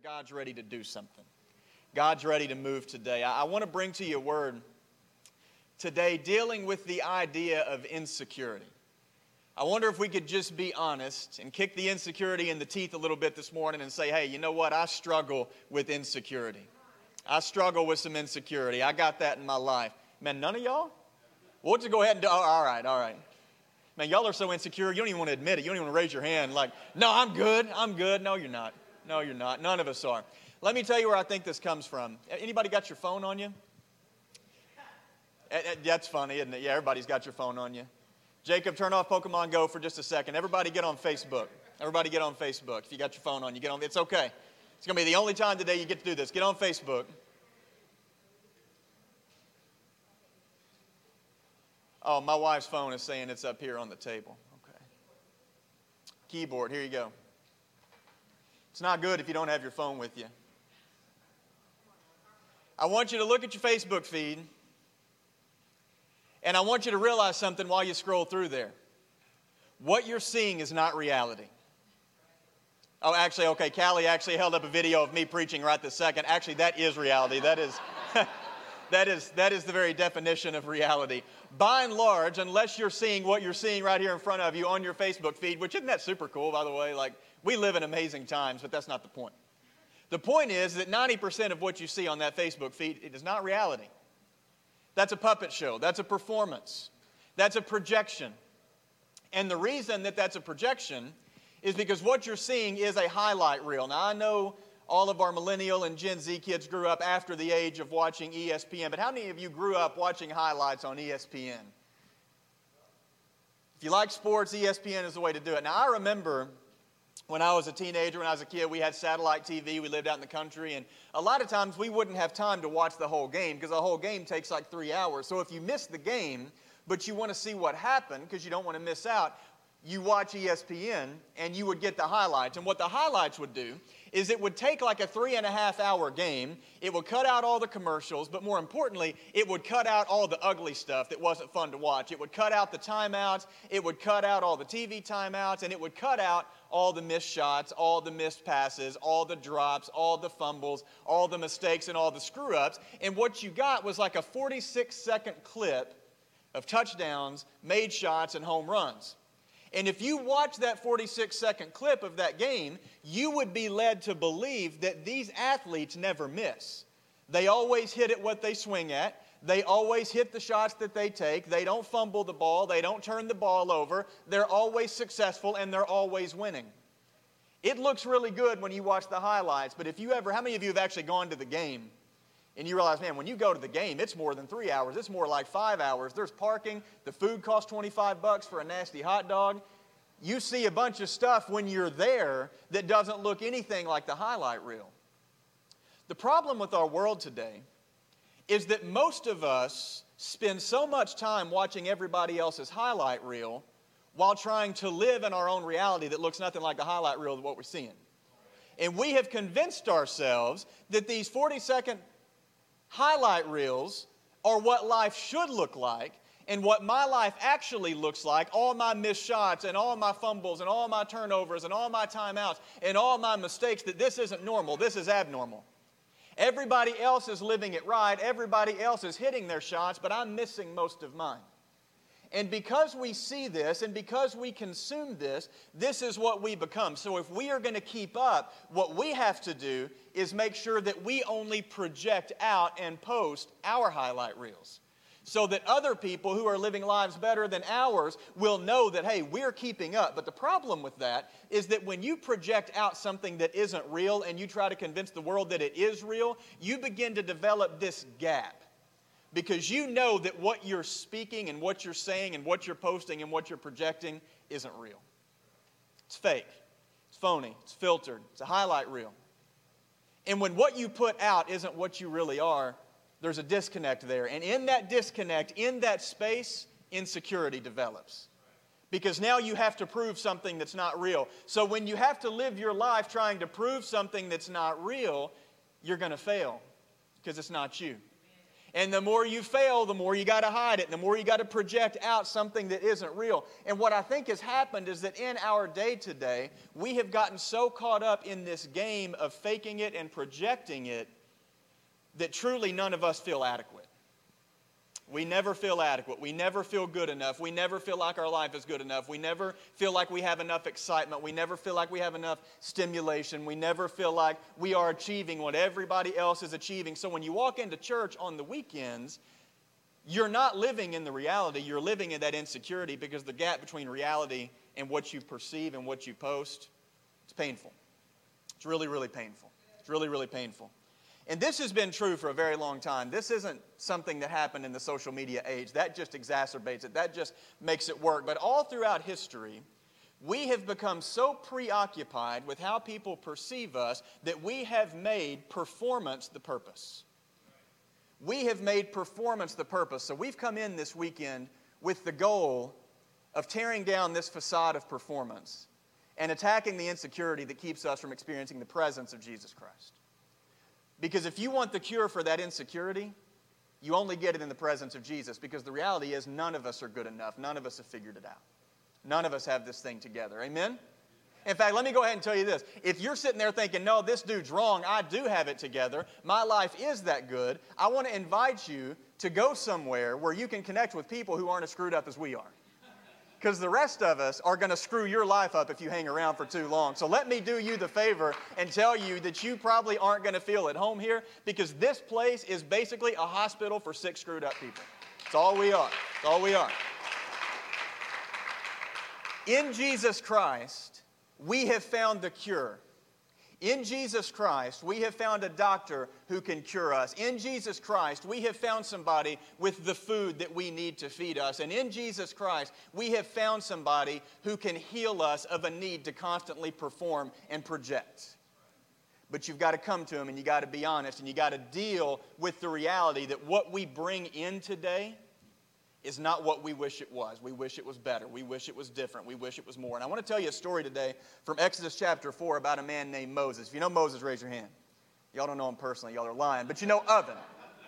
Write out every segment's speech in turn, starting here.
God's ready to do something. God's ready to move today. I want to bring to you a word today dealing with the idea of insecurity. I wonder if we could just be honest and kick the insecurity in the teeth a little bit this morning and say, hey, you know what? I struggle with insecurity. I struggle with some insecurity. I got that in my life. Man, none of y'all? Well, let's just go ahead and do, all right. Man, y'all are so insecure, you don't even want to admit it. You don't even want to raise your hand like, no, I'm good. No, you're not. No, you're not. None of us are. Let me tell you where I think this comes from. Anybody got your phone on you? That's funny, isn't it? Yeah, everybody's got your phone on you. Jacob, turn off Pokemon Go for just a second. Everybody get on Facebook. If you got your phone on, you get on. It's okay. It's going to be the only time today you get to do this. Get on Facebook. Oh, my wife's phone is saying it's up here on the table. Okay. Keyboard, here you go. It's not good if you don't have your phone with you. I want you to look at your Facebook feed, and I want you to realize something while you scroll through there. What you're seeing is not reality. Oh, actually, okay, Callie actually held up a video of me preaching right this second. Actually, that is reality. That is... That is the very definition of reality. By and large, unless you're seeing what you're seeing right here in front of you on your Facebook feed, which isn't that super cool, by the way? Like, we live in amazing times, but that's not the point. The point is that 90% of what you see on that Facebook feed, it is not reality. That's a puppet show. That's a performance. That's a projection. And the reason that that's a projection is because what you're seeing is a highlight reel. Now, I know all of our millennial and Gen Z kids grew up after the age of watching ESPN. But how many of you grew up watching highlights on ESPN? If you like sports, ESPN is the way to do it. Now, I remember when I was a teenager, when I was a kid, we had satellite TV. We lived out in the country. And a lot of times we wouldn't have time to watch the whole game because the whole game takes like 3 hours. So if you miss the game, but you want to see what happened because you don't want to miss out, you watch ESPN and you would get the highlights. And what the highlights would do is it would take like a 3.5-hour game. It would cut out all the commercials, but more importantly, it would cut out all the ugly stuff that wasn't fun to watch. It would cut out the timeouts. It would cut out all the TV timeouts, and it would cut out all the missed shots, all the missed passes, all the drops, all the fumbles, all the mistakes, and all the screw-ups. And what you got was like a 46-second clip of touchdowns, made shots, and home runs. And if you watch that 46-second clip of that game, you would be led to believe that these athletes never miss. They always hit it what they swing at. They always hit the shots that they take. They don't fumble the ball. They don't turn the ball over. They're always successful, and they're always winning. It looks really good when you watch the highlights, but how many of you have actually gone to the game? And you realize, man, when you go to the game, it's more than 3 hours. It's more like 5 hours. There's parking. The food costs $25 for a nasty hot dog. You see a bunch of stuff when you're there that doesn't look anything like the highlight reel. The problem with our world today is that most of us spend so much time watching everybody else's highlight reel while trying to live in our own reality that looks nothing like the highlight reel of what we're seeing. And we have convinced ourselves that these 40-second highlight reels are what life should look like, and what my life actually looks like, all my missed shots and all my fumbles and all my turnovers and all my timeouts and all my mistakes, that this isn't normal, this is abnormal. Everybody else is living it right, everybody else is hitting their shots, but I'm missing most of mine. And because we see this and because we consume this, this is what we become. So if we are going to keep up, what we have to do is make sure that we only project out and post our highlight reels, so that other people who are living lives better than ours will know that, hey, we're keeping up. But the problem with that is that when you project out something that isn't real and you try to convince the world that it is real, you begin to develop this gap. Because you know that what you're speaking and what you're saying and what you're posting and what you're projecting isn't real. It's fake. It's phony. It's filtered. It's a highlight reel. And when what you put out isn't what you really are, there's a disconnect there. And in that disconnect, in that space, insecurity develops. Because now you have to prove something that's not real. So when you have to live your life trying to prove something that's not real, you're going to fail because it's not you. And the more you fail, the more you got to hide it, and the more you got to project out something that isn't real. And what I think has happened is that in our day today, we have gotten so caught up in this game of faking it and projecting it that truly none of us feel adequate. We never feel adequate. We never feel good enough. We never feel like our life is good enough. We never feel like we have enough excitement. We never feel like we have enough stimulation. We never feel like we are achieving what everybody else is achieving. So when you walk into church on the weekends, you're not living in the reality. You're living in that insecurity, because the gap between reality and what you perceive and what you post, it's painful. It's really, really painful. It's really, really painful. And this has been true for a very long time. This isn't something that happened in the social media age. That just exacerbates it. That just makes it work. But all throughout history, we have become so preoccupied with how people perceive us that we have made performance the purpose. We have made performance the purpose. So we've come in this weekend with the goal of tearing down this facade of performance and attacking the insecurity that keeps us from experiencing the presence of Jesus Christ. Because if you want the cure for that insecurity, you only get it in the presence of Jesus. Because the reality is none of us are good enough. None of us have figured it out. None of us have this thing together. Amen? In fact, let me go ahead and tell you this. If you're sitting there thinking, no, this dude's wrong, I do have it together, my life is that good, I want to invite you to go somewhere where you can connect with people who aren't as screwed up as we are. Because the rest of us are going to screw your life up if you hang around for too long. So let me do you the favor and tell you that you probably aren't going to feel at home here, because this place is basically a hospital for sick, screwed up people. That's all we are. That's all we are. In Jesus Christ, we have found the cure. In Jesus Christ, we have found a doctor who can cure us. In Jesus Christ, we have found somebody with the food that we need to feed us. And in Jesus Christ, we have found somebody who can heal us of a need to constantly perform and project. But you've got to come to Him, and you've got to be honest, and you've got to deal with the reality that what we bring in today is not what we wish it was. We wish it was better. We wish it was different. We wish it was more. And I want to tell you a story today from Exodus chapter 4 about a man named Moses. If you know Moses, raise your hand. Y'all don't know him personally. Y'all are lying. But you know of him.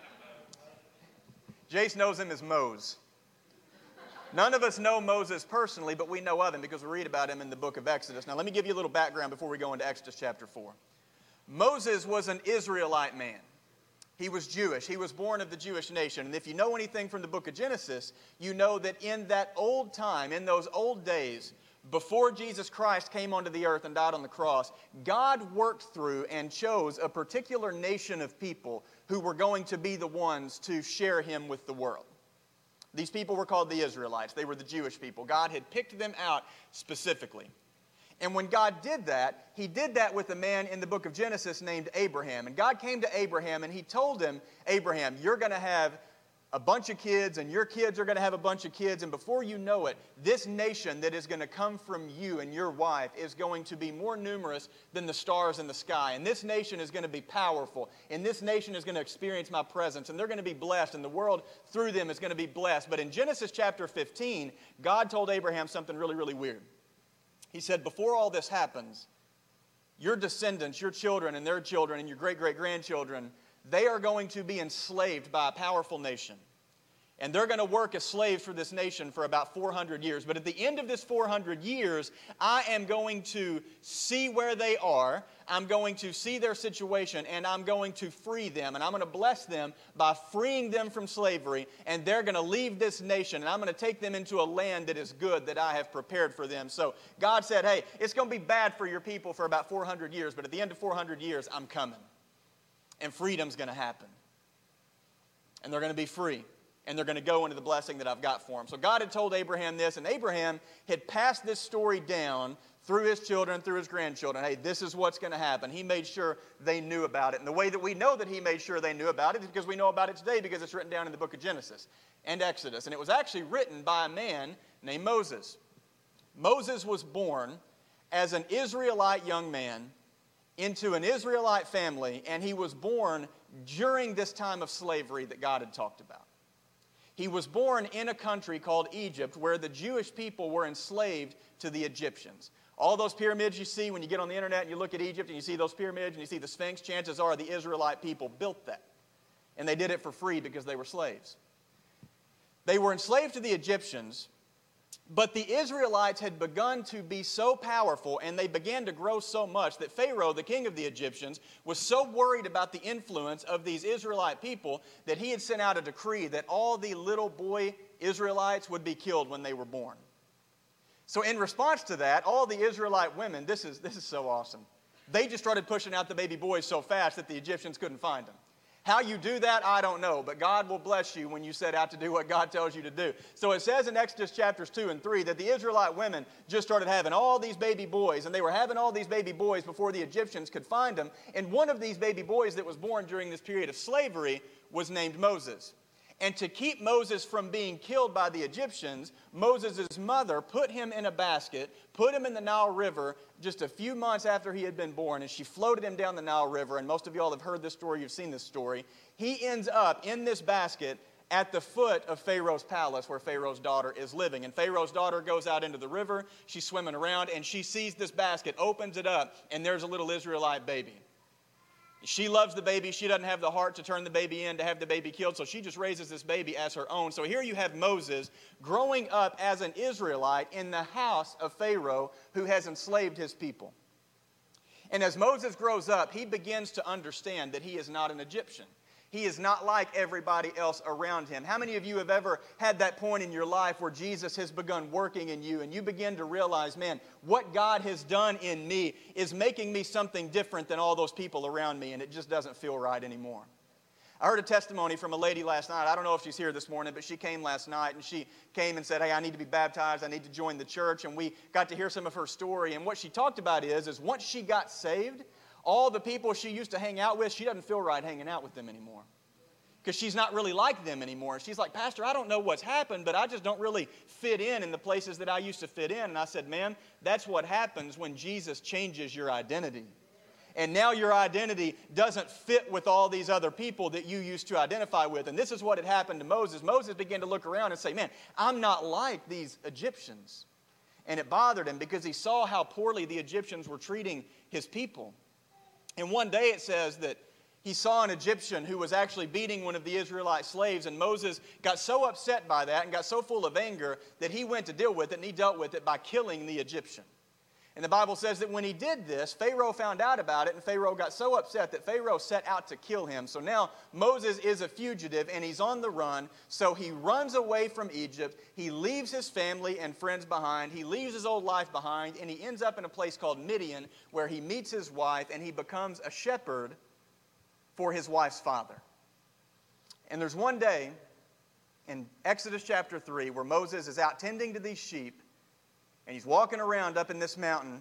Jace knows him as Mose. None of us know Moses personally, but we know of him because we read about him in the book of Exodus. Now, let me give you a little background before we go into Exodus chapter 4. Moses was an Israelite man. He was Jewish. He was born of the Jewish nation. And if you know anything from the book of Genesis, you know that in that old time, in those old days, before Jesus Christ came onto the earth and died on the cross, God worked through and chose a particular nation of people who were going to be the ones to share Him with the world. These people were called the Israelites. They were the Jewish people. God had picked them out specifically. And when God did that, He did that with a man in the book of Genesis named Abraham. And God came to Abraham and He told him, Abraham, you're going to have a bunch of kids, and your kids are going to have a bunch of kids. And before you know it, this nation that is going to come from you and your wife is going to be more numerous than the stars in the sky. And this nation is going to be powerful. And this nation is going to experience my presence. And they're going to be blessed. And the world through them is going to be blessed. But in Genesis chapter 15, God told Abraham something really, really weird. He said, before all this happens, your descendants, your children and their children and your great-great-grandchildren, they are going to be enslaved by a powerful nation. And they're going to work as slaves for this nation for about 400 years. But at the end of this 400 years, I am going to see where they are. I'm going to see their situation, and I'm going to free them. And I'm going to bless them by freeing them from slavery. And they're going to leave this nation, and I'm going to take them into a land that is good that I have prepared for them. So God said, hey, it's going to be bad for your people for about 400 years. But at the end of 400 years, I'm coming. And freedom's going to happen. And they're going to be free. And they're going to go into the blessing that I've got for them. So God had told Abraham this, and Abraham had passed this story down through his children, through his grandchildren. Hey, this is what's going to happen. He made sure they knew about it. And the way that we know that he made sure they knew about it is because we know about it today, because it's written down in the book of Genesis and Exodus. And it was actually written by a man named Moses. Moses was born as an Israelite young man into an Israelite family, and he was born during this time of slavery that God had talked about. He was born in a country called Egypt, where the Jewish people were enslaved to the Egyptians. All those pyramids you see when you get on the internet and you look at Egypt and you see those pyramids and you see the Sphinx, chances are the Israelite people built that. And they did it for free because they were slaves. They were enslaved to the Egyptians, but the Israelites had begun to be so powerful and they began to grow so much that Pharaoh, the king of the Egyptians, was so worried about the influence of these Israelite people that he had sent out a decree that all the little boy Israelites would be killed when they were born. So in response to that, all the Israelite women, this is so awesome, they just started pushing out the baby boys so fast that the Egyptians couldn't find them. How you do that, I don't know, but God will bless you when you set out to do what God tells you to do. So it says in Exodus chapters 2 and 3 that the Israelite women just started having all these baby boys, and they were having all these baby boys before the Egyptians could find them. And one of these baby boys that was born during this period of slavery was named Moses. And to keep Moses from being killed by the Egyptians, Moses' mother put him in a basket, put him in the Nile River just a few months after he had been born, and she floated him down the Nile River. And most of you all have heard this story, you've seen this story. He ends up in this basket at the foot of Pharaoh's palace where Pharaoh's daughter is living. And Pharaoh's daughter goes out into the river, she's swimming around, and she sees this basket, opens it up, and there's a little Israelite baby. She loves the baby. She doesn't have the heart to turn the baby in, to have the baby killed, so she just raises this baby as her own. So here you have Moses growing up as an Israelite in the house of Pharaoh who has enslaved his people. And as Moses grows up, he begins to understand that he is not an Egyptian. He is not like everybody else around him. How many of you have ever had that point in your life where Jesus has begun working in you and you begin to realize, man, what God has done in me is making me something different than all those people around me, and it just doesn't feel right anymore. I heard a testimony from a lady last night. I don't know if she's here this morning, but she came last night and she came and said, hey, I need to be baptized. I need to join the church. And we got to hear some of her story. And what she talked about is once she got saved, all the people she used to hang out with, she doesn't feel right hanging out with them anymore. Because she's not really like them anymore. She's like, Pastor, I don't know what's happened, but I just don't really fit in the places that I used to fit in. And I said, ma'am, that's what happens when Jesus changes your identity. And now your identity doesn't fit with all these other people that you used to identify with. And this is what had happened to Moses. Moses began to look around and say, man, I'm not like these Egyptians. And it bothered him because he saw how poorly the Egyptians were treating his people. And one day it says that he saw an Egyptian who was actually beating one of the Israelite slaves, and Moses got so upset by that and got so full of anger that he went to deal with it, and he dealt with it by killing the Egyptian. And the Bible says that when he did this, Pharaoh found out about it, and Pharaoh got so upset that Pharaoh set out to kill him. So now Moses is a fugitive, and he's on the run, so he runs away from Egypt. He leaves his family and friends behind. He leaves his old life behind, and he ends up in a place called Midian, where he meets his wife, and he becomes a shepherd for his wife's father. And there's one day in Exodus chapter 3 where Moses is out tending to these sheep, and he's walking around up in this mountain,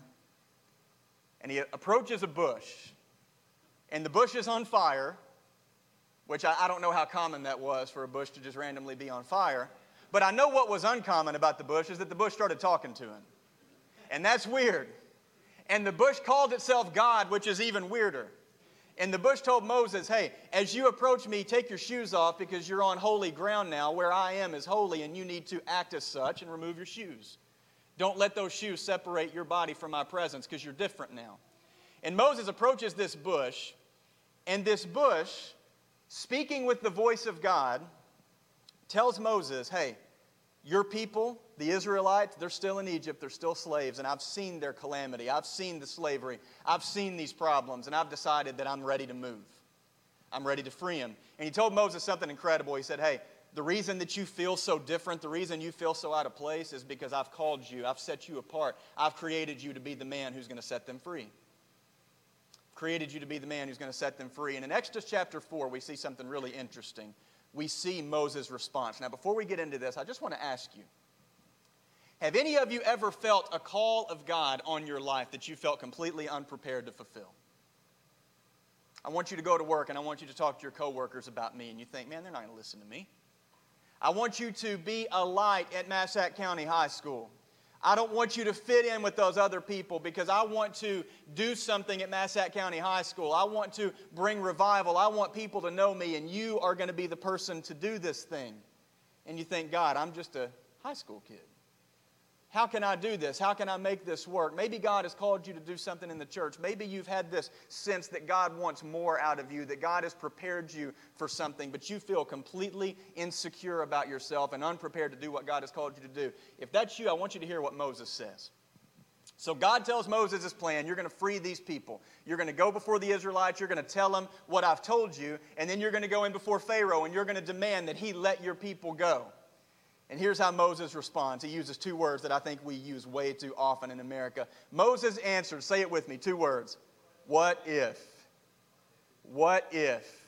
and he approaches a bush, and the bush is on fire, which I don't know how common that was for a bush to just randomly be on fire, but I know what was uncommon about the bush is that the bush started talking to him. And that's weird. And the bush called itself God, which is even weirder. And the bush told Moses, hey, as you approach me, take your shoes off because you're on holy ground now. Where I am is holy, and you need to act as such and remove your shoes. Don't let those shoes separate your body from my presence because you're different now. And Moses approaches this bush, and this bush, speaking with the voice of God, tells Moses, hey, your people, the Israelites, they're still in Egypt, they're still slaves, and I've seen their calamity. I've seen the slavery. I've seen these problems, and I've decided that I'm ready to move. I'm ready to free them. And he told Moses something incredible. He said, hey, the reason that you feel so different, the reason you feel so out of place is because I've called you. I've set you apart. I've created you to be the man who's going to set them free. Created you to be the man who's going to set them free. And in Exodus chapter 4, we see something really interesting. We see Moses' response. Now, before we get into this, I just want to ask you, have any of you ever felt a call of God on your life that you felt completely unprepared to fulfill? I want you to go to work and I want you to talk to your coworkers about me, and you think, man, they're not going to listen to me. I want you to be a light at Massac County High School. I don't want you to fit in with those other people because I want to do something at Massac County High School. I want to bring revival. I want people to know me, and you are going to be the person to do this thing. And you think, God, I'm just a high school kid. How can I do this? How can I make this work? Maybe God has called you to do something in the church. Maybe you've had this sense that God wants more out of you, that God has prepared you for something, but you feel completely insecure about yourself and unprepared to do what God has called you to do. If that's you, I want you to hear what Moses says. So God tells Moses his plan. You're going to free these people. You're going to go before the Israelites. You're going to tell them what I've told you. And then you're going to go in before Pharaoh and you're going to demand that he let your people go. And here's how Moses responds. He uses two words that I think we use way too often in America. Moses answered, say it with me, two words. What if? What if?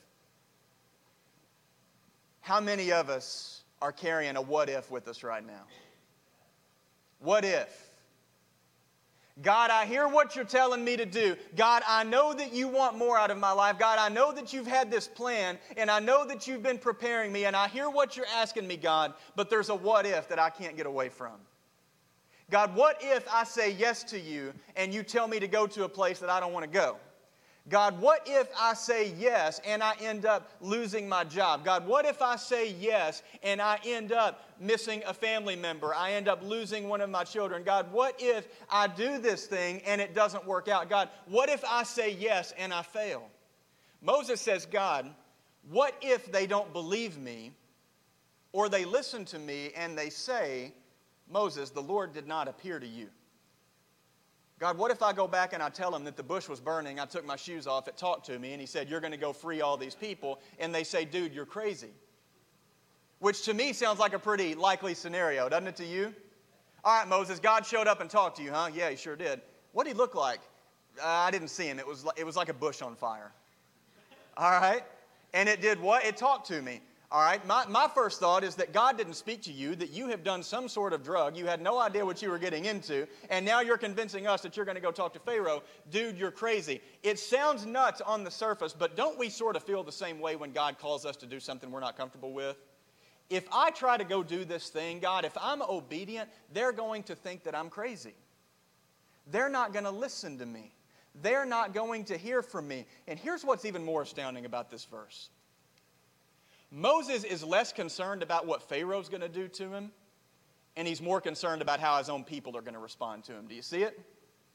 How many of us are carrying a what if with us right now? What if? God, I hear what you're telling me to do. God, I know that you want more out of my life. God, I know that you've had this plan, and I know that you've been preparing me, and I hear what you're asking me, God, but there's a what if that I can't get away from. God, what if I say yes to you, and you tell me to go to a place that I don't want to go? God, what if I say yes and I end up losing my job? God, what if I say yes and I end up missing a family member? I end up losing one of my children. God, what if I do this thing and it doesn't work out? God, what if I say yes and I fail? Moses says, God, what if they don't believe me or they listen to me and they say, Moses, the Lord did not appear to you? God, what if I go back and I tell him that the bush was burning, I took my shoes off, it talked to me, and he said, you're going to go free all these people, and they say, dude, you're crazy. Which to me sounds like a pretty likely scenario, doesn't it to you? All right, Moses, God showed up and talked to you, huh? Yeah, he sure did. What did he look like? I didn't see him. It was like a bush on fire. All right? And it did what? It talked to me. All right, my first thought is that God didn't speak to you, that you have done some sort of drug, you had no idea what you were getting into, and now you're convincing us that you're going to go talk to Pharaoh. Dude, you're crazy. It sounds nuts on the surface, but don't we sort of feel the same way when God calls us to do something we're not comfortable with? If I try to go do this thing, God, if I'm obedient, they're going to think that I'm crazy. They're not going to listen to me. They're not going to hear from me. And here's what's even more astounding about this verse. Moses is less concerned about what Pharaoh's going to do to him, and he's more concerned about how his own people are going to respond to him. Do you see it?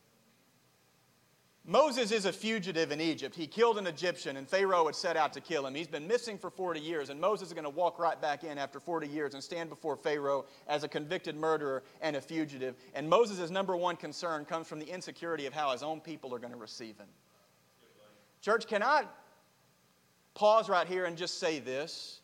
Moses is a fugitive in Egypt. He killed an Egyptian, and Pharaoh had set out to kill him. He's been missing for 40 years, and Moses is going to walk right back in after 40 years and stand before Pharaoh as a convicted murderer and a fugitive. And Moses' number one concern comes from the insecurity of how his own people are going to receive him. Church, can I pause right here and just say this?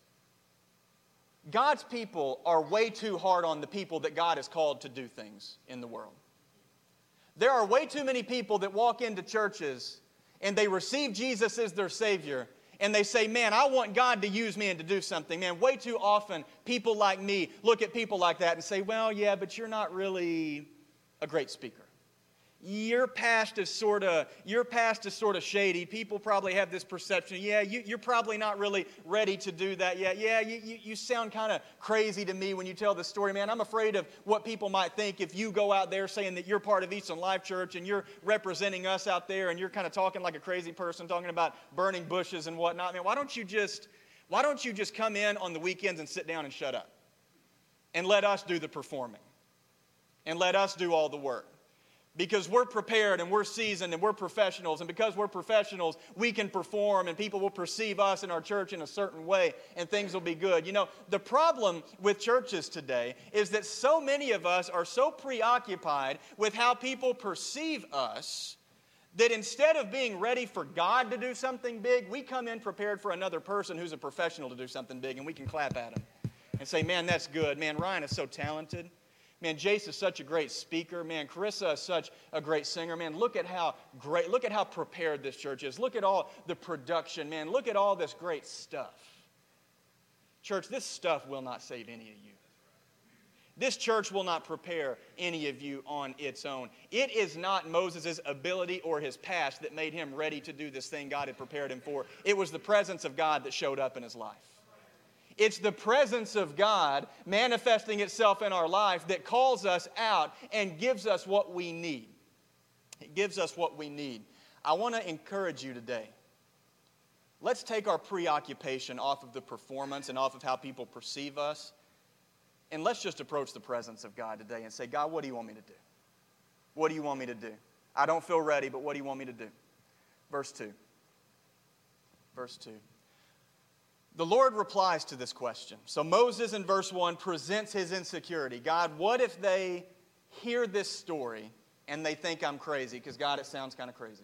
God's people are way too hard on the people that God has called to do things in the world. There are way too many people that walk into churches and they receive Jesus as their Savior and they say, man, I want God to use me and to do something. Man, way too often people like me look at people like that and say, well, yeah, but you're not really a great speaker. Your past is sort of shady. People probably have this perception. Yeah, you're probably not really ready to do that yet. Yeah, you sound kind of crazy to me when you tell this story, man. I'm afraid of what people might think if you go out there saying that you're part of Eastern Life Church and you're representing us out there and you're kind of talking like a crazy person, talking about burning bushes and whatnot. Man, why don't you just come in on the weekends and sit down and shut up and let us do the performing and let us do all the work? Because we're prepared and we're seasoned and we're professionals. And because we're professionals, we can perform and people will perceive us in our church in a certain way and things will be good. You know, the problem with churches today is that so many of us are so preoccupied with how people perceive us that instead of being ready for God to do something big, we come in prepared for another person who's a professional to do something big and we can clap at him and say, man, that's good. Man, Ryan is so talented. Man, Jace is such a great speaker. Man, Carissa is such a great singer. Man, look at how prepared this church is. Look at all the production. Man, look at all this great stuff. Church, this stuff will not save any of you. This church will not prepare any of you on its own. It is not Moses' ability or his past that made him ready to do this thing God had prepared him for. It was the presence of God that showed up in his life. It's the presence of God manifesting itself in our life that calls us out and gives us what we need. It gives us what we need. I want to encourage you today. Let's take our preoccupation off of the performance and off of how people perceive us. And let's just approach the presence of God today and say, God, what do you want me to do? What do you want me to do? I don't feel ready, but what do you want me to do? Verse 2. Verse 2. The Lord replies to this question. So Moses in verse 1 presents his insecurity. God, what if they hear this story and they think I'm crazy? Because God, it sounds kind of crazy.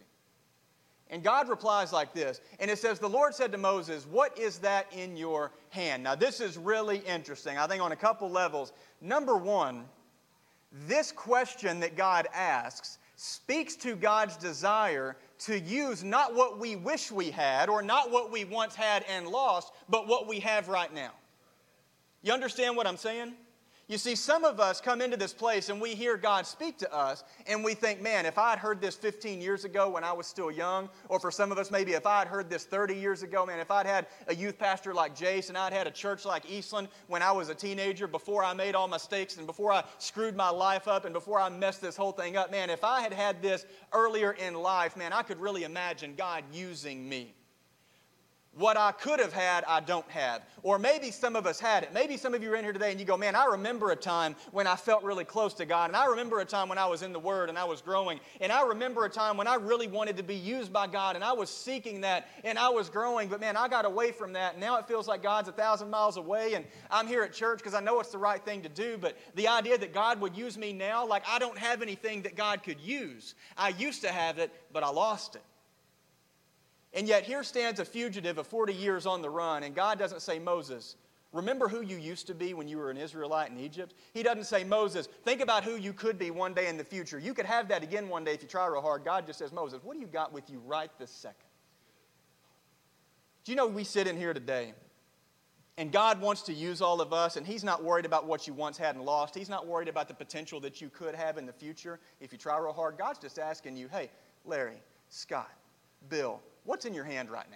And God replies like this. And it says, the Lord said to Moses, what is that in your hand? Now this is really interesting. I think on a couple levels. Number one, this question that God asks speaks to God's desire to use not what we wish we had or not what we once had and lost, but what we have right now. You understand what I'm saying? You see, some of us come into this place and we hear God speak to us and we think, man, if I had heard this 15 years ago when I was still young, or for some of us maybe if I had heard this 30 years ago, man, if I'd had a youth pastor like Jace and I'd had a church like Eastland when I was a teenager, before I made all my mistakes and before I screwed my life up and before I messed this whole thing up, man, if I had had this earlier in life, man, I could really imagine God using me. What I could have had, I don't have. Or maybe some of us had it. Maybe some of you are in here today and you go, man, I remember a time when I felt really close to God. And I remember a time when I was in the Word and I was growing. And I remember a time when I really wanted to be used by God. And I was seeking that and I was growing. But man, I got away from that. And now it feels like God's 1,000 miles away. And I'm here at church because I know it's the right thing to do. But the idea that God would use me now, like I don't have anything that God could use. I used to have it, but I lost it. And yet here stands a fugitive of 40 years on the run, and God doesn't say, Moses, remember who you used to be when you were an Israelite in Egypt? He doesn't say, Moses, think about who you could be one day in the future. You could have that again one day if you try real hard. God just says, Moses, what do you got with you right this second? Do you know we sit in here today, and God wants to use all of us, and He's not worried about what you once had and lost. He's not worried about the potential that you could have in the future if you try real hard. God's just asking you, hey, Larry, Scott, Bill, what's in your hand right now?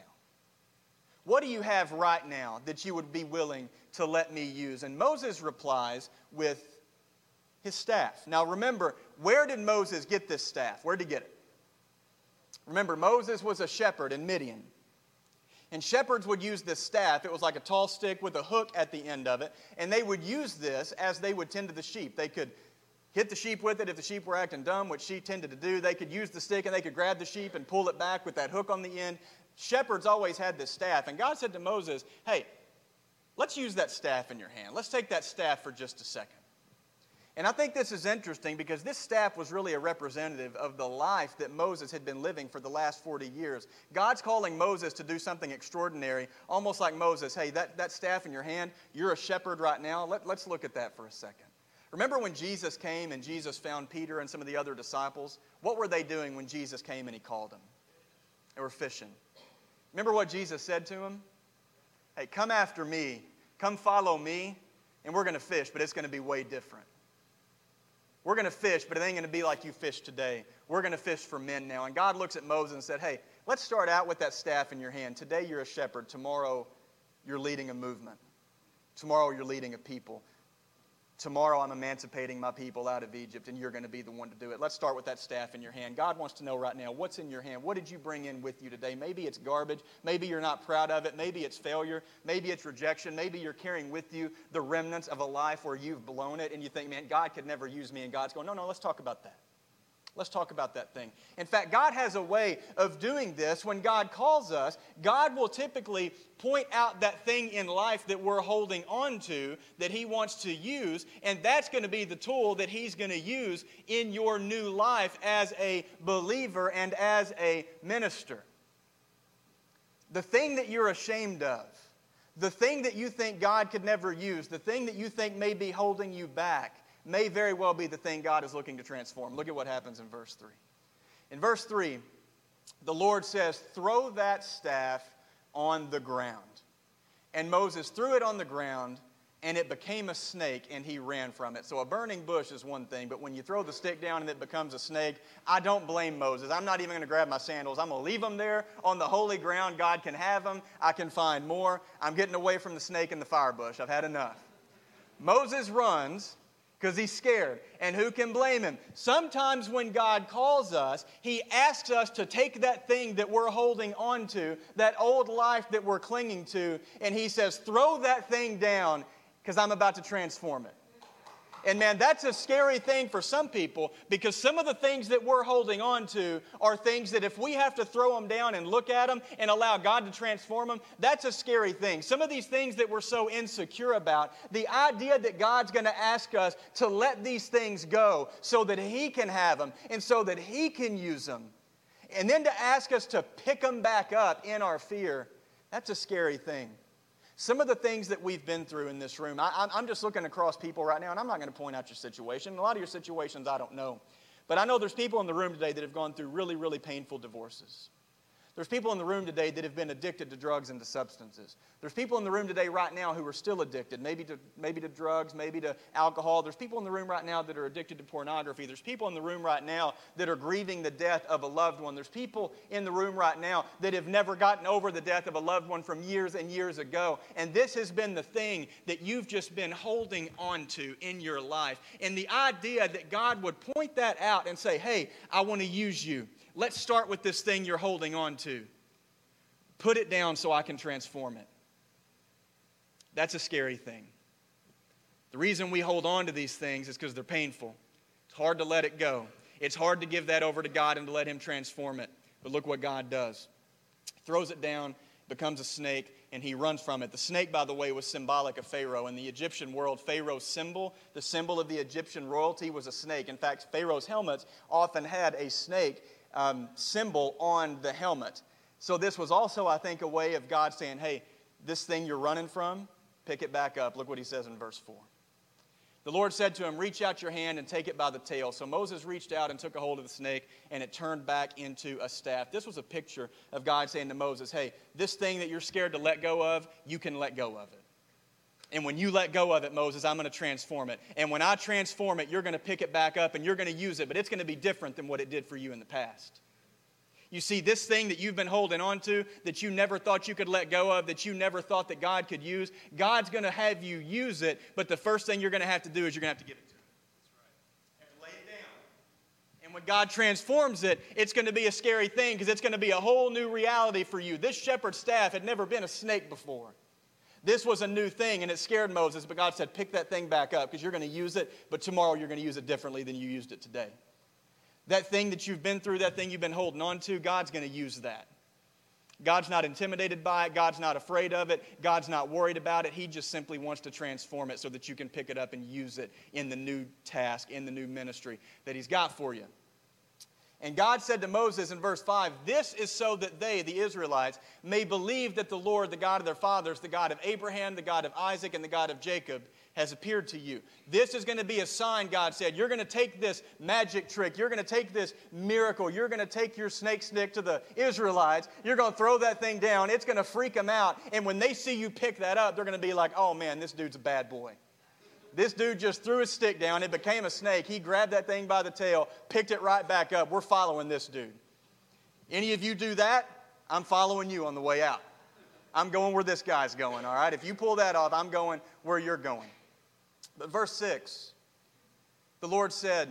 What do you have right now that you would be willing to let me use? And Moses replies with his staff. Now remember, where did Moses get this staff? Where did he get it? Remember, Moses was a shepherd in Midian. And shepherds would use this staff. It was like a tall stick with a hook at the end of it. And they would use this as they would tend to the sheep. They could hit the sheep with it if the sheep were acting dumb, which she tended to do. They could use the stick and they could grab the sheep and pull it back with that hook on the end. Shepherds always had this staff. And God said to Moses, hey, let's use that staff in your hand. Let's take that staff for just a second. And I think this is interesting because this staff was really a representative of the life that Moses had been living for the last 40 years. God's calling Moses to do something extraordinary, almost like Moses, hey, that staff in your hand, you're a shepherd right now. Let's look at that for a second. Remember when Jesus came and Jesus found Peter and some of the other disciples? What were they doing when Jesus came and He called them? They were fishing. Remember what Jesus said to them? Hey, come after me. Come follow me, and we're going to fish, but it's going to be way different. We're going to fish, but it ain't going to be like you fish today. We're going to fish for men now. And God looks at Moses and said, hey, let's start out with that staff in your hand. Today you're a shepherd. Tomorrow you're leading a movement. Tomorrow you're leading a people. Tomorrow I'm emancipating my people out of Egypt, and you're going to be the one to do it. Let's start with that staff in your hand. God wants to know right now, what's in your hand? What did you bring in with you today? Maybe it's garbage. Maybe you're not proud of it. Maybe it's failure. Maybe it's rejection. Maybe you're carrying with you the remnants of a life where you've blown it, and you think, man, God could never use me. And God's going, no, let's talk about that. Let's talk about that thing. In fact, God has a way of doing this. When God calls us, God will typically point out that thing in life that we're holding on to that He wants to use, and that's going to be the tool that He's going to use in your new life as a believer and as a minister. The thing that you're ashamed of, the thing that you think God could never use, the thing that you think may be holding you back, may very well be the thing God is looking to transform. Look at what happens in verse 3. In verse 3, the Lord says, throw that staff on the ground. And Moses threw it on the ground, and it became a snake, and he ran from it. So a burning bush is one thing, but when you throw the stick down and it becomes a snake, I don't blame Moses. I'm not even going to grab my sandals. I'm going to leave them there on the holy ground. God can have them. I can find more. I'm getting away from the snake and the fire bush. I've had enough. Moses runs because he's scared. And who can blame him? Sometimes when God calls us, He asks us to take that thing that we're holding on to, that old life that we're clinging to, and He says, throw that thing down because I'm about to transform it. And man, that's a scary thing for some people, because some of the things that we're holding on to are things that if we have to throw them down and look at them and allow God to transform them, that's a scary thing. Some of these things that we're so insecure about, the idea that God's going to ask us to let these things go so that He can have them and so that He can use them, and then to ask us to pick them back up in our fear, that's a scary thing. Some of the things that we've been through in this room, I'm just looking across people right now, and I'm not going to point out your situation. A lot of your situations I don't know. But I know there's people in the room today that have gone through really, really painful divorces. There's people in the room today that have been addicted to drugs and to substances. There's people in the room today right now who are still addicted, maybe to drugs, maybe to alcohol. There's people in the room right now that are addicted to pornography. There's people in the room right now that are grieving the death of a loved one. There's people in the room right now that have never gotten over the death of a loved one from years and years ago. And this has been the thing that you've just been holding on to in your life. And the idea that God would point that out and say, hey, I want to use you. Let's start with this thing you're holding on to. Put it down so I can transform it. That's a scary thing. The reason we hold on to these things is because they're painful. It's hard to let it go. It's hard to give that over to God and to let Him transform it. But look what God does. He throws it down, becomes a snake, and he runs from it. The snake, by the way, was symbolic of Pharaoh. In the Egyptian world, Pharaoh's symbol, the symbol of the Egyptian royalty, was a snake. In fact, Pharaoh's helmets often had a snake symbol on the helmet. So this was also, I think, a way of God saying, hey, this thing you're running from, pick it back up. Look what He says in verse 4. The Lord said to him, reach out your hand and take it by the tail. So Moses reached out and took a hold of the snake, and it turned back into a staff. This was a picture of God saying to Moses, hey, this thing that you're scared to let go of, you can let go of it. And when you let go of it, Moses, I'm going to transform it. And when I transform it, you're going to pick it back up and you're going to use it. But it's going to be different than what it did for you in the past. You see, this thing that you've been holding on to, that you never thought you could let go of, that you never thought that God could use, God's going to have you use it. But the first thing you're going to have to do is you're going to have to give it to Him. You have to lay it down. And when God transforms it, it's going to be a scary thing, because it's going to be a whole new reality for you. This shepherd's staff had never been a snake before. This was a new thing, and it scared Moses, but God said, pick that thing back up, because you're going to use it, but tomorrow you're going to use it differently than you used it today. That thing that you've been through, that thing you've been holding on to, God's going to use that. God's not intimidated by it. God's not afraid of it. God's not worried about it. He just simply wants to transform it so that you can pick it up and use it in the new task, in the new ministry that He's got for you. And God said to Moses in verse 5, this is so that they, the Israelites, may believe that the Lord, the God of their fathers, the God of Abraham, the God of Isaac, and the God of Jacob, has appeared to you. This is going to be a sign, God said. You're going to take this magic trick. You're going to take this miracle. You're going to take your snake stick to the Israelites. You're going to throw that thing down. It's going to freak them out. And when they see you pick that up, they're going to be like, oh man, this dude's a bad boy. This dude just threw his stick down. It became a snake. He grabbed that thing by the tail, picked it right back up. We're following this dude. Any of you do that, I'm following you on the way out. I'm going where this guy's going, all right? If you pull that off, I'm going where you're going. But verse 6, the Lord said,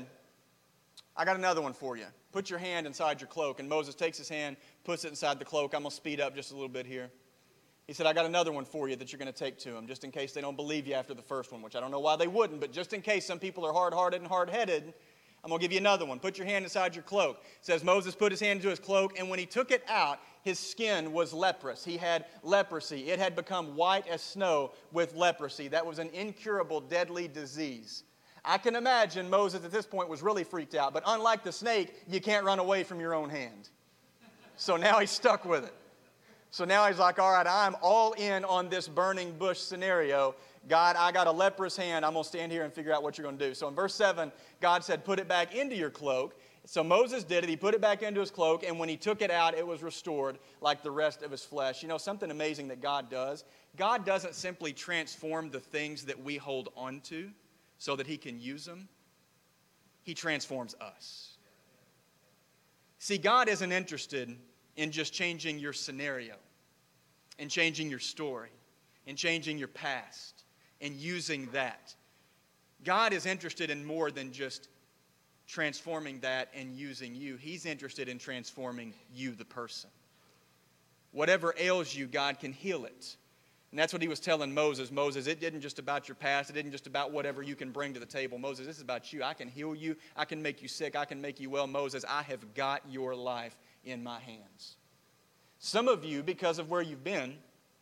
I got another one for you. Put your hand inside your cloak. And Moses takes his hand, puts it inside the cloak. I'm going to speed up just a little bit here. He said, I got another one for you that you're going to take to them, just in case they don't believe you after the first one, which I don't know why they wouldn't, but just in case some people are hard-hearted and hard-headed, I'm going to give you another one. Put your hand inside your cloak. It says Moses put his hand into his cloak, and when he took it out, his skin was leprous. He had leprosy. It had become white as snow with leprosy. That was an incurable, deadly disease. I can imagine Moses at this point was really freaked out, but unlike the snake, you can't run away from your own hand. So now he's stuck with it. So now he's like, all right, I'm all in on this burning bush scenario. God, I got a leprous hand. I'm going to stand here and figure out what you're going to do. So in verse 7, God said, put it back into your cloak. So Moses did it. He put it back into his cloak, and when he took it out, it was restored like the rest of his flesh. You know, something amazing that God does? God doesn't simply transform the things that we hold on to so that He can use them. He transforms us. See, God isn't interested in just changing your scenario, and changing your story, and changing your past, and using that. God is interested in more than just transforming that and using you. He's interested in transforming you, the person. Whatever ails you, God can heal it. And that's what he was telling Moses. Moses, it isn't just about your past. It isn't just about whatever you can bring to the table. Moses, this is about you. I can heal you. I can make you sick. I can make you well. Moses, I have got your life in my hands. Some of you, because of where you've been,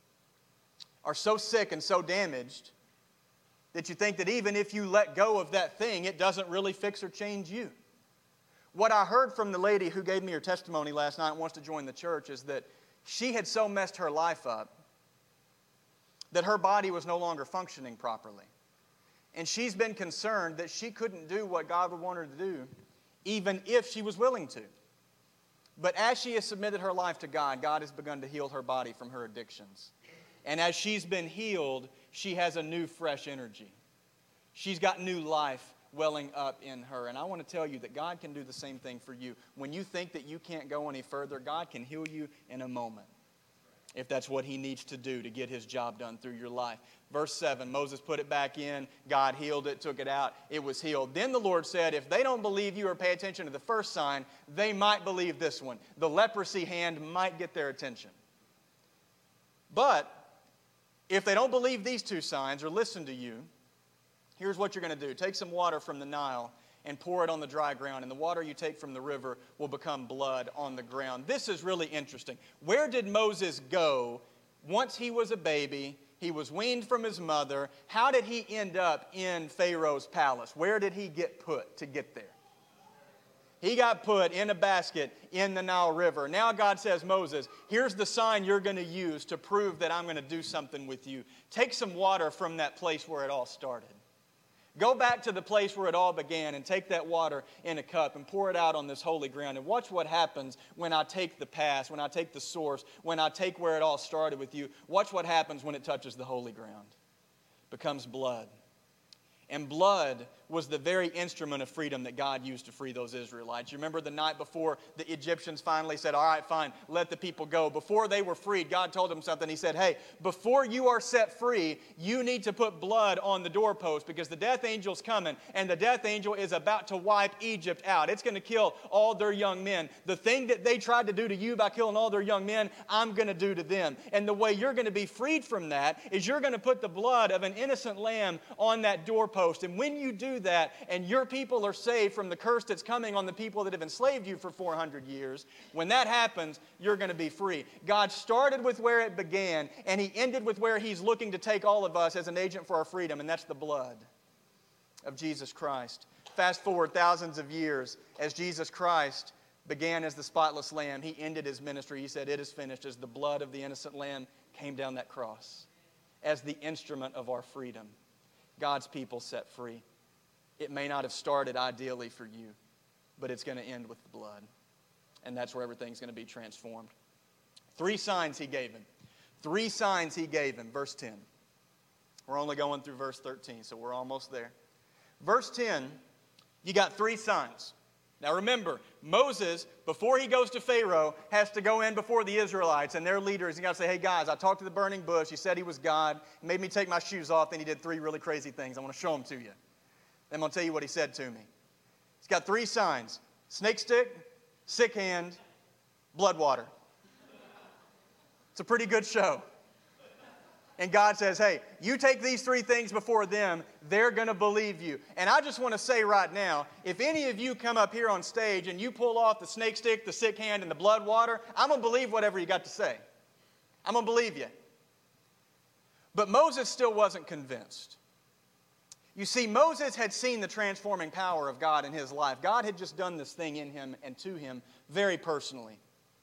are so sick and so damaged that you think that even if you let go of that thing, it doesn't really fix or change you. What I heard from the lady who gave me her testimony last night and wants to join the church is that she had so messed her life up that her body was no longer functioning properly. And she's been concerned that she couldn't do what God would want her to do, even if she was willing to. But as she has submitted her life to God, God has begun to heal her body from her addictions. And as she's been healed, she has a new, fresh energy. She's got new life welling up in her. And I want to tell you that God can do the same thing for you. When you think that you can't go any further, God can heal you in a moment, if that's what he needs to do to get his job done through your life. Verse 7, Moses put it back in. God healed it, took it out. It was healed. Then the Lord said, if they don't believe you or pay attention to the first sign, they might believe this one. The leprosy hand might get their attention. But if they don't believe these two signs or listen to you, here's what you're going to do. Take some water from the Nile and pour it on the dry ground, and the water you take from the river will become blood on the ground. This is really interesting. Where did Moses go once he was a baby? He was weaned from his mother. How did he end up in Pharaoh's palace? Where did he get put to get there? He got put in a basket in the Nile River. Now God says, Moses, here's the sign you're going to use to prove that I'm going to do something with you. Take some water from that place where it all started. Go back to the place where it all began and take that water in a cup and pour it out on this holy ground. And watch what happens when I take the past, when I take the source, when I take where it all started with you. Watch what happens when it touches the holy ground. It becomes blood. And blood was the very instrument of freedom that God used to free those Israelites. You remember the night before the Egyptians finally said, all right, fine, let the people go. Before they were freed, God told them something. He said, hey, before you are set free, you need to put blood on the doorpost because the death angel's coming, and the death angel is about to wipe Egypt out. It's going to kill all their young men. The thing that they tried to do to you by killing all their young men, I'm going to do to them. And the way you're going to be freed from that is you're going to put the blood of an innocent lamb on that doorpost. And when you do that, and your people are saved from the curse that's coming on the people that have enslaved you for 400 years, when that happens, you're going to be free. God started with where it began, and he ended with where he's looking to take all of us as an agent for our freedom, and that's the blood of Jesus Christ. Fast forward thousands of years, as Jesus Christ began as the spotless lamb, he ended his ministry. He said, it is finished, as the blood of the innocent lamb came down that cross as the instrument of our freedom. God's people set free. It may not have started ideally for you, but it's going to end with the blood. And that's where everything's going to be transformed. 3 signs he gave him. 3 signs he gave him. Verse 10. We're only going through verse 13, so we're almost there. Verse 10, you got 3 signs. Now remember, Moses, before he goes to Pharaoh, has to go in before the Israelites and their leaders. He's got to say, hey guys, I talked to the burning bush. He said he was God. He made me take my shoes off. Then he did 3 really crazy things. I want to show them to you. I'm going to tell you what he said to me. He's got 3 signs. Snake stick, sick hand, blood water. It's a pretty good show. And God says, hey, you take these 3 things before them, they're going to believe you. And I just want to say right now, if any of you come up here on stage and you pull off the snake stick, the sick hand, and the blood water, I'm going to believe whatever you got to say. I'm going to believe you. But Moses still wasn't convinced. You see, Moses had seen the transforming power of God in his life. God had just done this thing in him and to him very personally.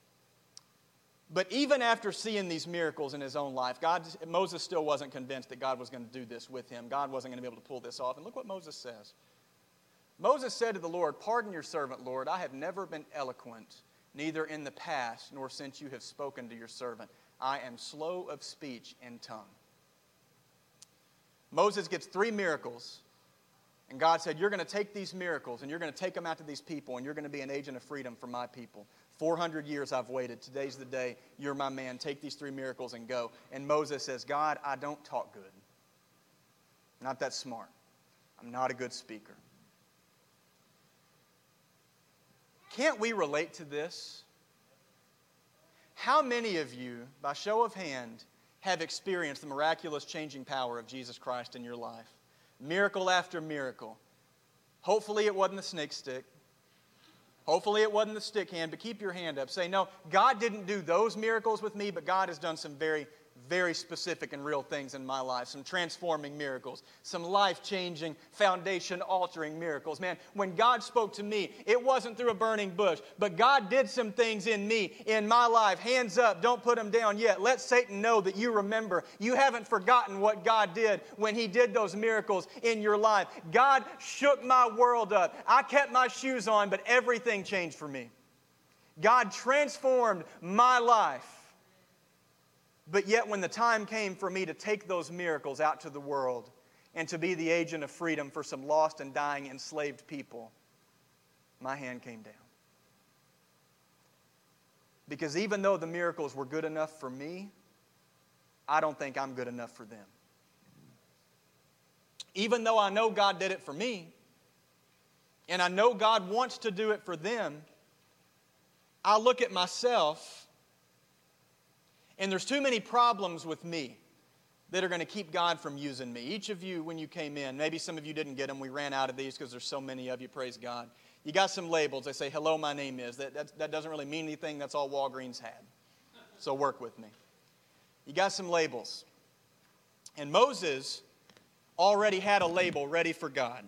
But even after seeing these miracles in his own life, Moses still wasn't convinced that God was going to do this with him. God wasn't going to be able to pull this off. And look what Moses says. Moses said to the Lord, pardon your servant, Lord. I have never been eloquent, neither in the past nor since you have spoken to your servant. I am slow of speech and tongue. Moses gets 3 miracles, and God said, you're going to take these miracles, and you're going to take them out to these people, and you're going to be an agent of freedom for my people. 400 years I've waited. Today's the day. You're my man. Take these 3 miracles and go. And Moses says, God, I don't talk good. I'm not that smart. I'm not a good speaker. Can't we relate to this? How many of you, by show of hand, have experienced the miraculous changing power of Jesus Christ in your life. Miracle after miracle. Hopefully it wasn't the snake stick. Hopefully it wasn't the stick hand, but keep your hand up. Say, no, God didn't do those miracles with me, but God has done some very, very specific and real things in my life. Some transforming miracles. Some life-changing, foundation-altering miracles. Man, when God spoke to me, it wasn't through a burning bush, but God did some things in me, in my life. Hands up, don't put them down yet. Let Satan know that you remember. You haven't forgotten what God did when He did those miracles in your life. God shook my world up. I kept my shoes on, but everything changed for me. God transformed my life. But yet when the time came for me to take those miracles out to the world and to be the agent of freedom for some lost and dying enslaved people, my hand came down. Because even though the miracles were good enough for me, I don't think I'm good enough for them. Even though I know God did it for me, and I know God wants to do it for them, I look at myself. And there's too many problems with me that are going to keep God from using me. Each of you, when you came in, maybe some of you didn't get them. We ran out of these because there's so many of you, praise God. You got some labels. They say, hello, my name is. That doesn't really mean anything. That's all Walgreens had. So work with me. You got some labels. And Moses already had a label ready for God.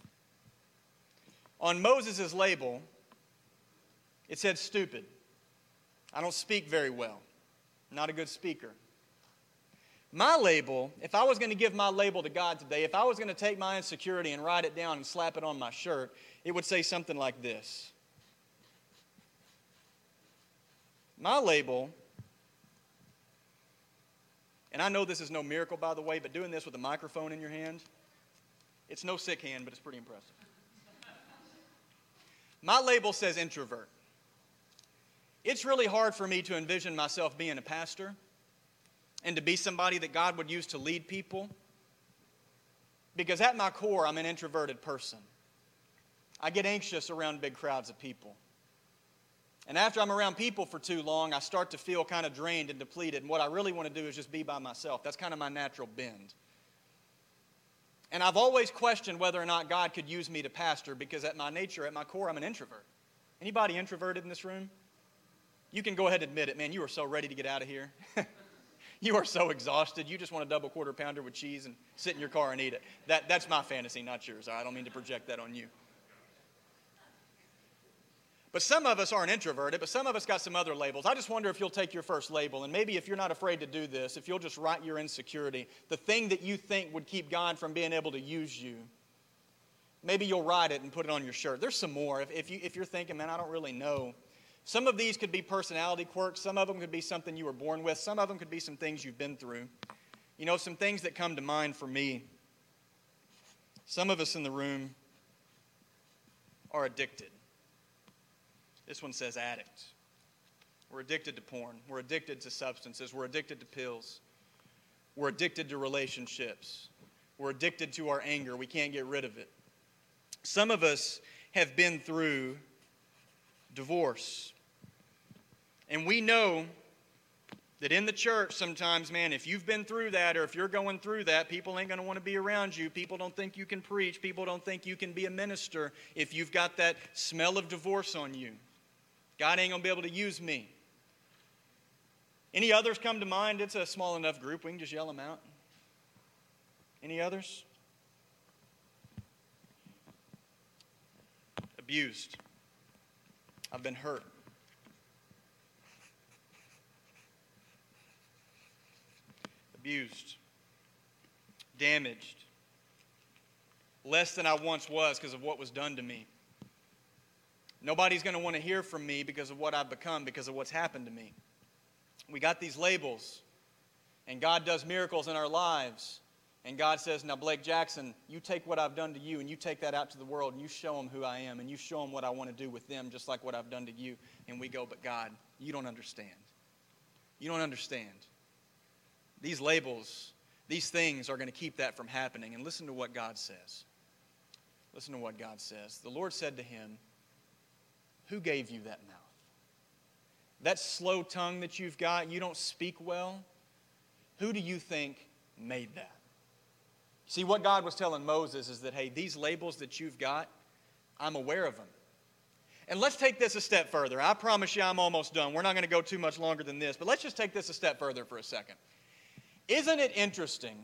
On Moses' label, it said stupid. I don't speak very well. Not a good speaker. My label, if I was going to give my label to God today, if I was going to take my insecurity and write it down and slap it on my shirt, it would say something like this. My label, and I know this is no miracle, by the way, but doing this with a microphone in your hand, it's no sick hand, but it's pretty impressive. My label says introvert. It's really hard for me to envision myself being a pastor and to be somebody that God would use to lead people, because at my core, I'm an introverted person. I get anxious around big crowds of people. And after I'm around people for too long, I start to feel kind of drained and depleted, and what I really want to do is just be by myself. That's kind of my natural bend. And I've always questioned whether or not God could use me to pastor, because at my nature, at my core, I'm an introvert. Anybody introverted in this room? You can go ahead and admit it, man. You are so ready to get out of here. You are so exhausted. You just want a double quarter pounder with cheese and sit in your car and eat it. That's my fantasy, not yours. I don't mean to project that on you. But some of us aren't introverted, but some of us got some other labels. I just wonder if you'll take your first label, and maybe if you're not afraid to do this, if you'll just write your insecurity, the thing that you think would keep God from being able to use you, maybe you'll write it and put it on your shirt. There's some more. If you're thinking, man, I don't really know. Some of these could be personality quirks. Some of them could be something you were born with. Some of them could be some things you've been through. You know, some things that come to mind for me. Some of us in the room are addicted. This one says addict. We're addicted to porn. We're addicted to substances. We're addicted to pills. We're addicted to relationships. We're addicted to our anger. We can't get rid of it. Some of us have been through divorce. And we know that in the church sometimes, man, if you've been through that or if you're going through that, people ain't going to want to be around you. People don't think you can preach. People don't think you can be a minister if you've got that smell of divorce on you. God ain't going to be able to use me. Any others come to mind? It's a small enough group. We can just yell them out. Any others? Abused. I've been hurt. Abused. Damaged. Less than I once was because of what was done to me. Nobody's going to want to hear from me because of what I've become, because of what's happened to me. We got these labels, and God does miracles in our lives. And God says, now, Blake Jackson, you take what I've done to you, and you take that out to the world, and you show them who I am, and you show them what I want to do with them, just like what I've done to you. And we go, but God, you don't understand. You don't understand. These labels, these things are going to keep that from happening. And listen to what God says. Listen to what God says. The Lord said to him, who gave you that mouth? That slow tongue that you've got, you don't speak well. Who do you think made that? See, what God was telling Moses is that, hey, these labels that you've got, I'm aware of them. And let's take this a step further. I promise you I'm almost done. We're not going to go too much longer than this, but let's just take this a step further for a second. Isn't it interesting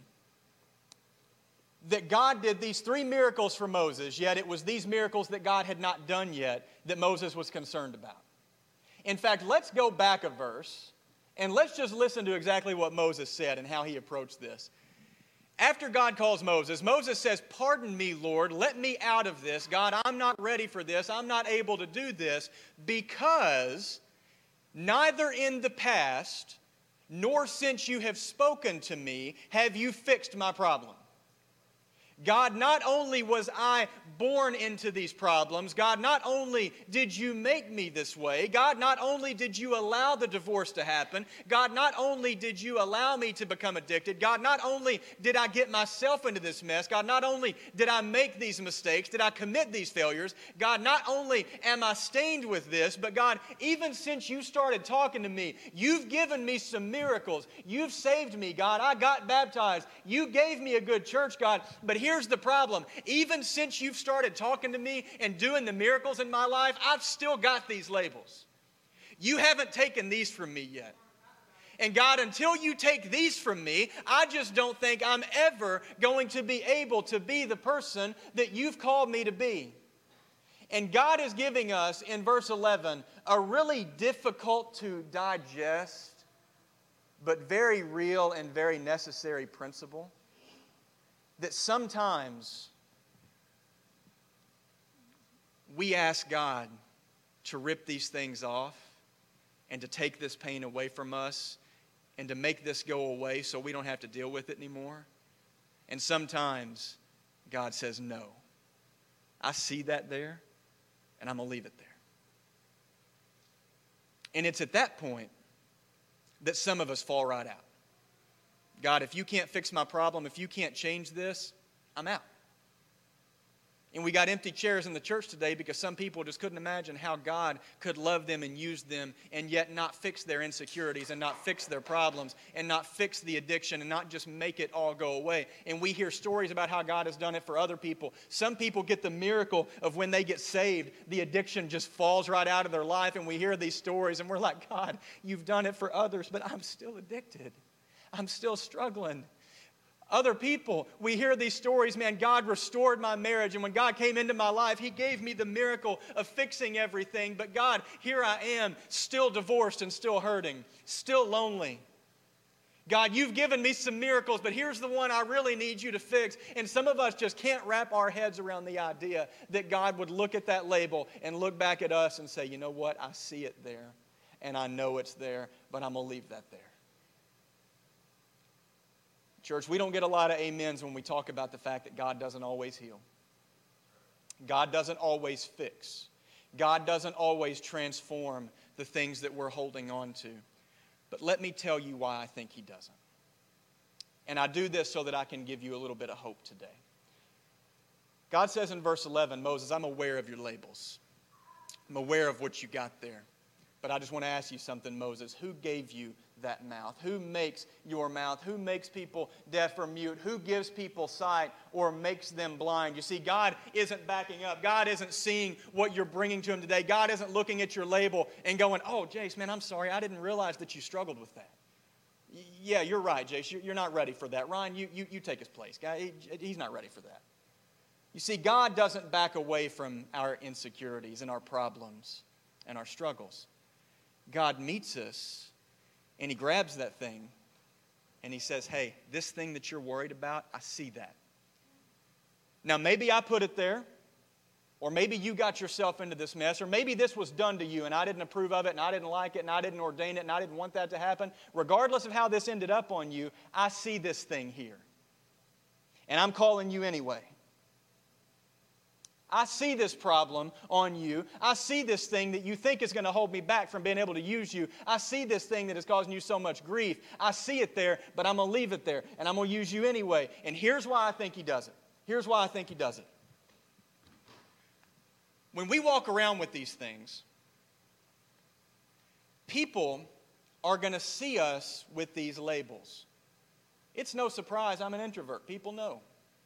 that God did these 3 miracles for Moses, yet it was these miracles that God had not done yet that Moses was concerned about? In fact, let's go back a verse and let's just listen to exactly what Moses said and how he approached this. After God calls Moses, Moses says, "Pardon me, Lord, let me out of this. God, I'm not ready for this. I'm not able to do this because neither in the past nor since you have spoken to me have you fixed my problem." God, not only was I born into these problems, God, not only did you make me this way, God, not only did you allow the divorce to happen, God, not only did you allow me to become addicted, God, not only did I get myself into this mess, God, not only did I make these mistakes, did I commit these failures, God, not only am I stained with this, but God, even since you started talking to me, you've given me some miracles. You've saved me, God. I got baptized. You gave me a good church, God, but here's the problem. Even since you've started talking to me and doing the miracles in my life, I've still got these labels. You haven't taken these from me yet. And God, until you take these from me, I just don't think I'm ever going to be able to be the person that you've called me to be. And God is giving us, in verse 11, a really difficult to digest, but very real and very necessary principle. That sometimes we ask God to rip these things off and to take this pain away from us and to make this go away so we don't have to deal with it anymore. And sometimes God says, no, I see that there and I'm going to leave it there. And it's at that point that some of us fall right out. God, if you can't fix my problem, if you can't change this, I'm out. And we got empty chairs in the church today because some people just couldn't imagine how God could love them and use them and yet not fix their insecurities and not fix their problems and not fix the addiction and not just make it all go away. And we hear stories about how God has done it for other people. Some people get the miracle of when they get saved, the addiction just falls right out of their life, and we hear these stories and we're like, God, you've done it for others, but I'm still addicted. I'm still struggling. Other people, we hear these stories, man, God restored my marriage, and when God came into my life, He gave me the miracle of fixing everything. But God, here I am, still divorced and still hurting, still lonely. God, you've given me some miracles, but here's the one I really need you to fix. And some of us just can't wrap our heads around the idea that God would look at that label and look back at us and say, you know what, I see it there, and I know it's there, but I'm going to leave that there. Church, we don't get a lot of amens when we talk about the fact that God doesn't always heal. God doesn't always fix. God doesn't always transform the things that we're holding on to. But let me tell you why I think He doesn't. And I do this so that I can give you a little bit of hope today. God says in verse 11, Moses, I'm aware of your labels. I'm aware of what you got there. But I just want to ask you something, Moses. Who gave you that mouth? Who makes your mouth? Who makes people deaf or mute? Who gives people sight or makes them blind? You see, God isn't backing up. God isn't seeing what you're bringing to Him today. God isn't looking at your label and going, oh, Jace, man, I'm sorry. I didn't realize that you struggled with that. Yeah, you're right, Jace. You're not ready for that. Ryan, you take his place. Guy, he's not ready for that. You see, God doesn't back away from our insecurities and our problems and our struggles. God meets us and He grabs that thing and He says, hey, this thing that you're worried about, I see that. Now, maybe I put it there, or maybe you got yourself into this mess, or maybe this was done to you and I didn't approve of it and I didn't like it and I didn't ordain it and I didn't want that to happen. Regardless of how this ended up on you, I see this thing here. And I'm calling you anyway. I see this problem on you. I see this thing that you think is going to hold me back from being able to use you. I see this thing that is causing you so much grief. I see it there, but I'm going to leave it there, and I'm going to use you anyway. And here's why I think He does it. Here's why I think He does it. When we walk around with these things, people are going to see us with these labels. It's no surprise I'm an introvert. People know.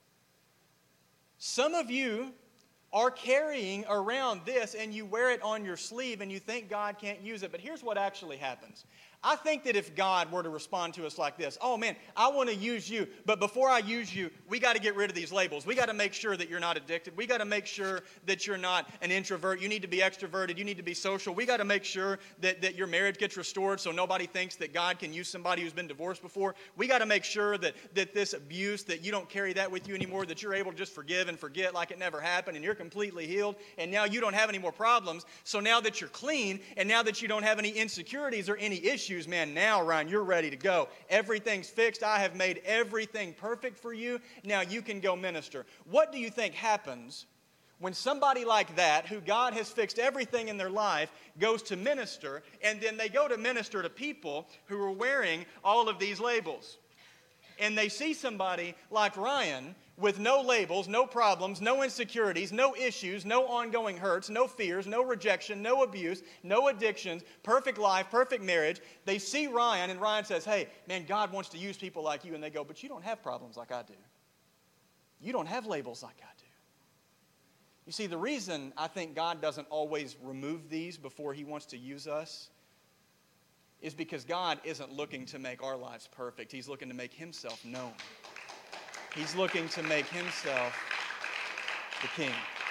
Some of you are carrying around this and you wear it on your sleeve and you think God can't use it. But here's what actually happens. I think that if God were to respond to us like this, oh man, I want to use you, but before I use you, we got to get rid of these labels. We got to make sure that you're not addicted. We got to make sure that you're not an introvert. You need to be extroverted. You need to be social. We got to make sure that your marriage gets restored so nobody thinks that God can use somebody who's been divorced before. We got to make sure that this abuse, that you don't carry that with you anymore, that you're able to just forgive and forget like it never happened and you're completely healed and now you don't have any more problems. So now that you're clean and now that you don't have any insecurities or any issues, man, now, Ryan, you're ready to go. Everything's fixed. I have made everything perfect for you. Now you can go minister. What do you think happens when somebody like that, who God has fixed everything in their life, goes to minister, and then they go to minister to people who are wearing all of these labels? And they see somebody like Ryan with no labels, no problems, no insecurities, no issues, no ongoing hurts, no fears, no rejection, no abuse, no addictions, perfect life, perfect marriage. They see Ryan, and Ryan says, hey, man, God wants to use people like you. And they go, but you don't have problems like I do. You don't have labels like I do. You see, the reason I think God doesn't always remove these before He wants to use us is because God isn't looking to make our lives perfect. He's looking to make Himself known. He's looking to make Himself the King.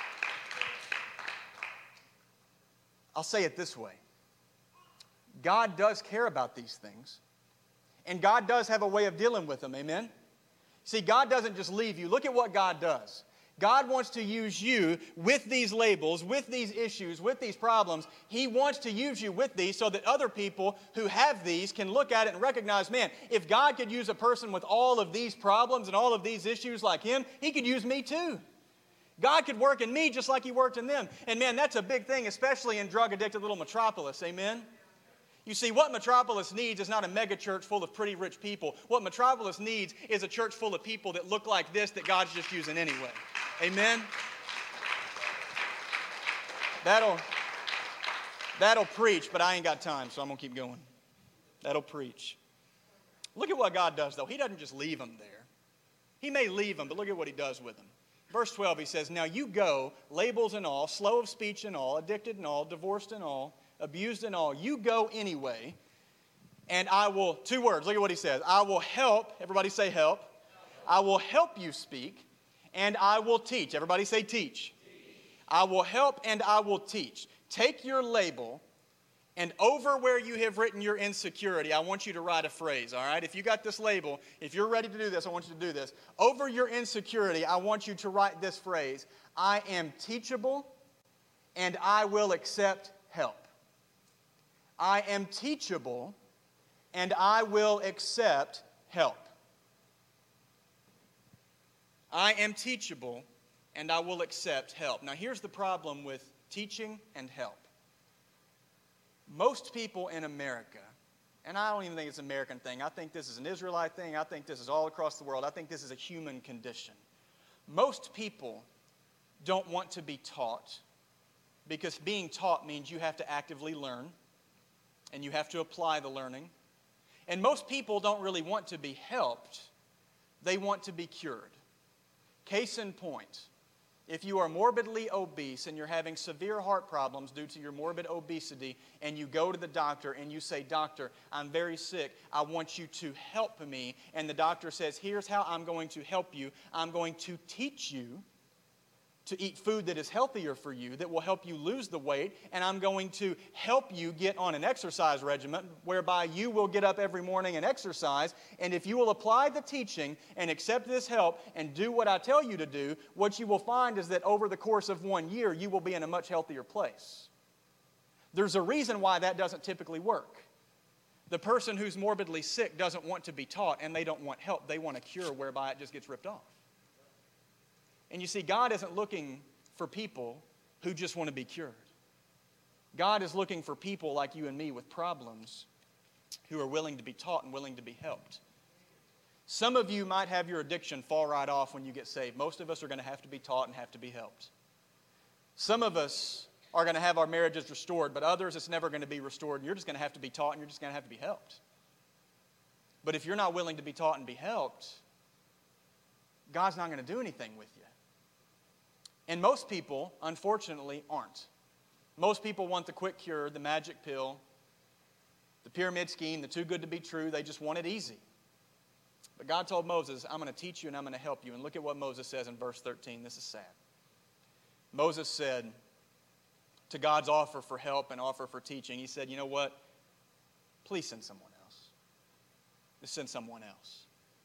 I'll say it this way. God does care about these things, and God does have a way of dealing with them, amen? See, God doesn't just leave you. Look at what God does. God wants to use you with these labels, with these issues, with these problems. He wants to use you with these so that other people who have these can look at it and recognize, man, if God could use a person with all of these problems and all of these issues like him, He could use me too. God could work in me just like He worked in them. And man, that's a big thing, especially in drug-addicted little metropolis, amen? You see, what Metropolis needs is not a mega church full of pretty rich people. What Metropolis needs is a church full of people that look like this that God's just using anyway. Amen? That'll preach, but I ain't got time, so I'm going to keep going. That'll preach. Look at what God does, though. He doesn't just leave them there. He may leave them, but look at what He does with them. Verse 12, He says, now you go, labels and all, slow of speech and all, addicted and all, divorced and all, abused and all, you go anyway, and I will, 2 words, look at what He says, I will help, everybody say help, I will help you speak, and I will teach. Everybody say teach. I will help and I will teach. Take your label, and over where you have written your insecurity, I want you to write a phrase, all right? If you got this label, if you're ready to do this, I want you to do this. Over your insecurity, I want you to write this phrase, I am teachable, and I will accept help. I am teachable, and I will accept help. I am teachable, and I will accept help. Now, here's the problem with teaching and help. Most people in America, and I don't even think it's an American thing. I think this is an Israelite thing. I think this is all across the world. I think this is a human condition. Most people don't want to be taught because being taught means you have to actively learn and you have to apply the learning. And most people don't really want to be helped. They want to be cured. Case in point, if you are morbidly obese and you're having severe heart problems due to your morbid obesity and you go to the doctor and you say, doctor, I'm very sick. I want you to help me. And the doctor says, here's how I'm going to help you. I'm going to teach you to eat food that is healthier for you, that will help you lose the weight, and I'm going to help you get on an exercise regimen whereby you will get up every morning and exercise, and if you will apply the teaching and accept this help and do what I tell you to do, what you will find is that over the course of 1 year, you will be in a much healthier place. There's a reason why that doesn't typically work. The person who's morbidly sick doesn't want to be taught, and they don't want help. They want a cure whereby it just gets ripped off. And you see, God isn't looking for people who just want to be cured. God is looking for people like you and me with problems who are willing to be taught and willing to be helped. Some of you might have your addiction fall right off when you get saved. Most of us are going to have to be taught and have to be helped. Some of us are going to have our marriages restored, but others it's never going to be restored, and you're just going to have to be taught and you're just going to have to be helped. But if you're not willing to be taught and be helped, God's not going to do anything with you. And most people, unfortunately, aren't. Most people want the quick cure, the magic pill, the pyramid scheme, the too good to be true. They just want it easy. But God told Moses, I'm going to teach you and I'm going to help you. And look at what Moses says in verse 13. This is sad. Moses said to God's offer for help and offer for teaching, he said, you know what? Please send someone else. Just send someone else.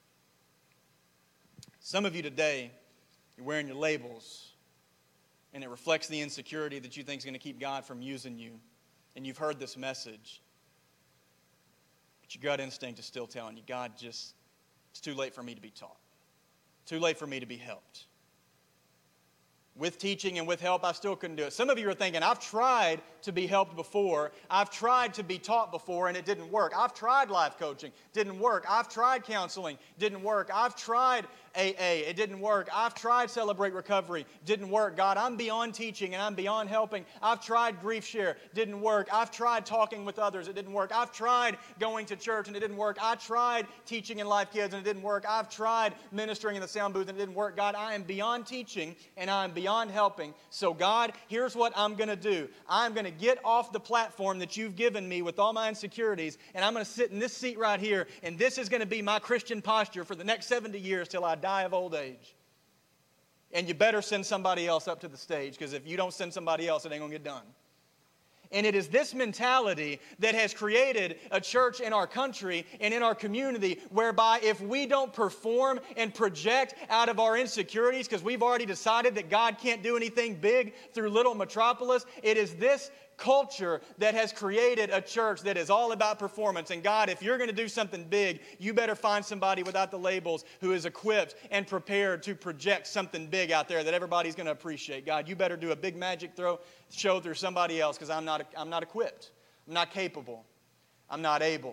Some of you today, you're wearing your labels, and it reflects the insecurity that you think is going to keep God from using you. And you've heard this message. But your gut instinct is still telling you, God, it's too late for me to be taught. Too late for me to be helped. With teaching and with help, I still couldn't do it. Some of you are thinking, I've tried to be helped before. I've tried to be taught before, and it didn't work. I've tried life coaching. Didn't work. I've tried counseling. Didn't work. I've tried AA. It didn't work. I've tried Celebrate Recovery. Didn't work. God, I'm beyond teaching, and I'm beyond helping. I've tried Grief Share. Didn't work. I've tried talking with others. It didn't work. I've tried going to church, and it didn't work. I tried teaching in Life Kids, and it didn't work. I've tried ministering in the sound booth, and it didn't work. God, I am beyond teaching, and I am beyond helping. So God, here's what I'm going to do. I'm going to get off the platform that you've given me with all my insecurities, and I'm going to sit in this seat right here, and this is going to be my Christian posture for the next 70 years till I die of old age. And you better send somebody else up to the stage, because if you don't send somebody else, it ain't going to get done. And it is this mentality that has created a church in our country and in our community whereby if we don't perform and project out of our insecurities because we've already decided that God can't do anything big through little metropolis, it is this culture that has created a church that is all about performance. And God, if you're going to do something big, you better find somebody without the labels who is equipped and prepared to project something big out there that everybody's going to appreciate. God, you better do a big magic show through somebody else because I'm not equipped. I'm not capable. I'm not able.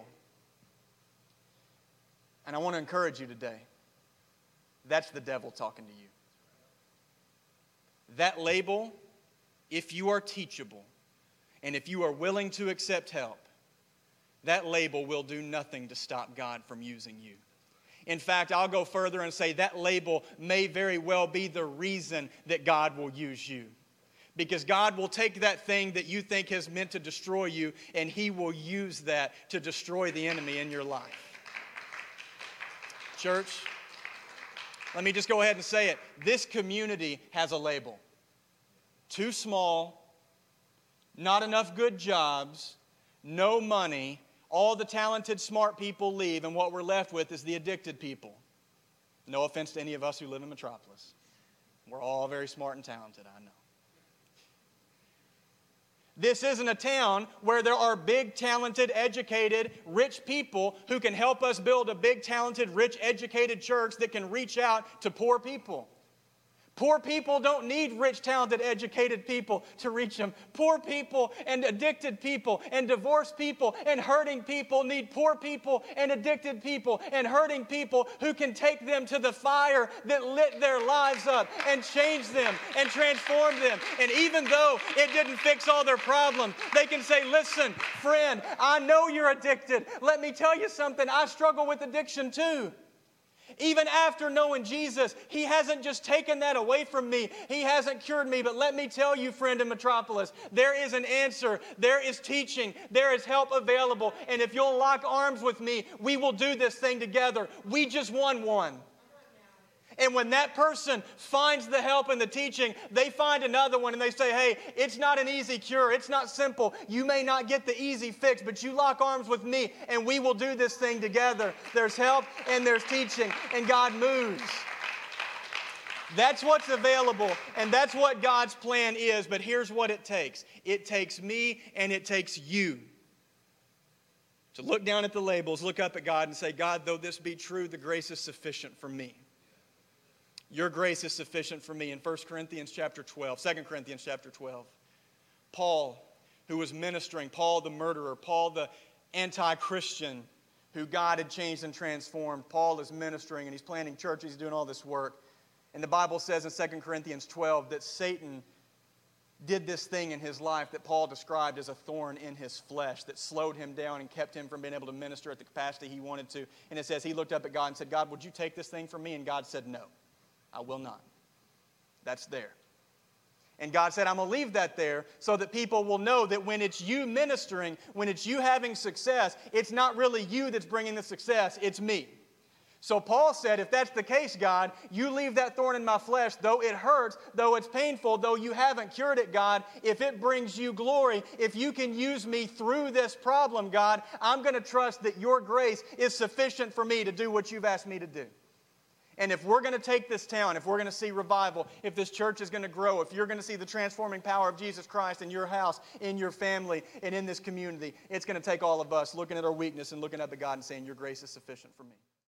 And I want to encourage you today. That's the devil talking to you. That label, if you are teachable, and if you are willing to accept help, that label will do nothing to stop God from using you. In fact, I'll go further and say that label may very well be the reason that God will use you. Because God will take that thing that you think has meant to destroy you, and He will use that to destroy the enemy in your life. Church, let me just go ahead and say it. This community has a label. Too small, not enough good jobs, no money, all the talented, smart people leave, and what we're left with is the addicted people. No offense to any of us who live in Metropolis. We're all very smart and talented, I know. This isn't a town where there are big, talented, educated, rich people who can help us build a big, talented, rich, educated church that can reach out to poor people. Poor people don't need rich, talented, educated people to reach them. Poor people and addicted people and divorced people and hurting people need poor people and addicted people and hurting people who can take them to the fire that lit their lives up and change them and transform them. And even though it didn't fix all their problems, they can say, listen, friend, I know you're addicted. Let me tell you something. I struggle with addiction too. Even after knowing Jesus, He hasn't just taken that away from me. He hasn't cured me. But let me tell you, friend in Metropolis, there is an answer. There is teaching. There is help available. And if you'll lock arms with me, we will do this thing together. We just won one. And when that person finds the help and the teaching, they find another one and they say, hey, it's not an easy cure. It's not simple. You may not get the easy fix, but you lock arms with me and we will do this thing together. There's help and there's teaching and God moves. That's what's available and that's what God's plan is. But here's what it takes. It takes me and it takes you to look down at the labels, look up at God and say, God, though this be true, the grace is sufficient for me. Your grace is sufficient for me. In 2 Corinthians chapter 12, Paul, who was ministering, Paul the murderer, Paul the anti-Christian, who God had changed and transformed, Paul is ministering and he's planting churches, he's doing all this work. And the Bible says in 2 Corinthians 12 that Satan did this thing in his life that Paul described as a thorn in his flesh that slowed him down and kept him from being able to minister at the capacity he wanted to. And it says he looked up at God and said, God, would you take this thing from me? And God said, no, I will not. That's there. And God said, I'm going to leave that there so that people will know that when it's you ministering, when it's you having success, it's not really you that's bringing the success, it's me. So Paul said, if that's the case, God, you leave that thorn in my flesh, though it hurts, though it's painful, though you haven't cured it, God, if it brings you glory, if you can use me through this problem, God, I'm going to trust that your grace is sufficient for me to do what you've asked me to do. And if we're going to take this town, if we're going to see revival, if this church is going to grow, if you're going to see the transforming power of Jesus Christ in your house, in your family, and in this community, it's going to take all of us looking at our weakness and looking at the God and saying, your grace is sufficient for me.